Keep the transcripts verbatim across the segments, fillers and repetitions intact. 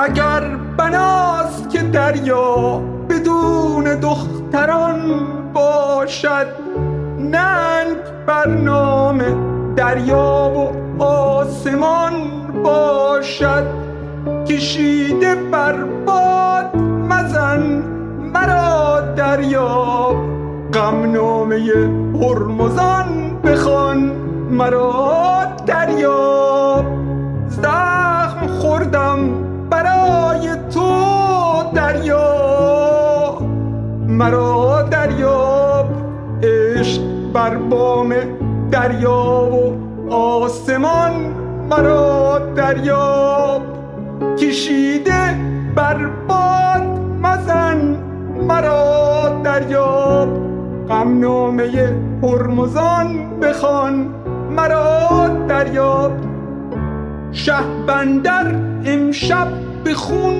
اگر بناست که دریا بدون دختران باشد، ننگ بر نام دریا و آسمان باشد. کشیده بر باد مزن مرا دریاب، غمنامه هرمزان بخوان مرا دریاب. زخم خوردم برای تو دریا، مرا دریاب. عشق بر بام دریا و آسمان مرا دریاب. کشیده بر باد مزن مرا دریاب، غمنامه هرمزان بخوان مرا دریاب. شهبندر امشب به خون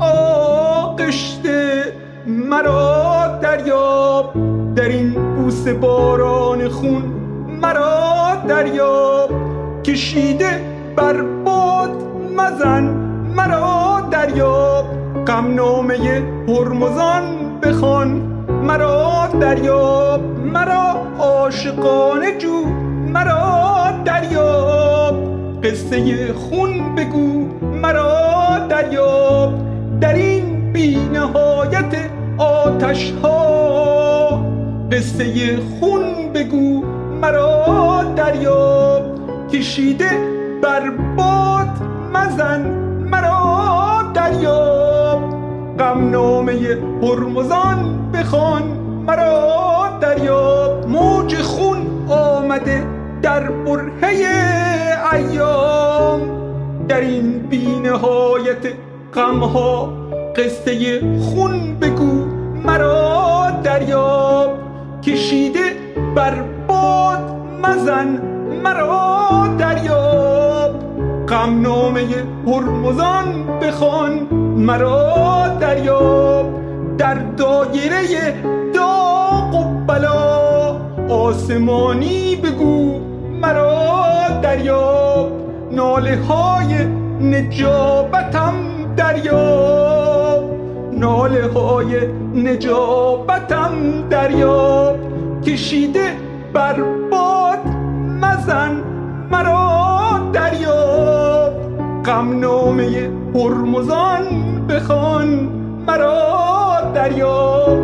آغشته مرا دریاب. در این بوسه باران خون مرا دریاب. کشیده بر باد مزن مرا دریاب، غمنامه هرمزان بخوان مرا دریاب. مرا عاشقانه جو مرا دریاب، قصه خون بگو مرا دریاب. در این بی نهایت آتش ها قصه خون بگو مرا دریاب. کشیده بر باد مزن مرا دریاب، غمنامه هرمزان بخوان مرا دریاب. موج خون آمده در برهه ایام، در این بی نهایت غمها قصه خون بگو مرا دریاب. کشیده بر باد مزن مرا دریاب، غمنامه هرمزان بخوان مرا دریاب. در دایره داغ و بلا آسمانی بگو مرا دریاب. ناله های نجابتم دریاب، ناله های نجابتم دریاب. کشیده بر باد مزن مرا دریاب، غمنامه هرمزان بخوان مرا دریاب.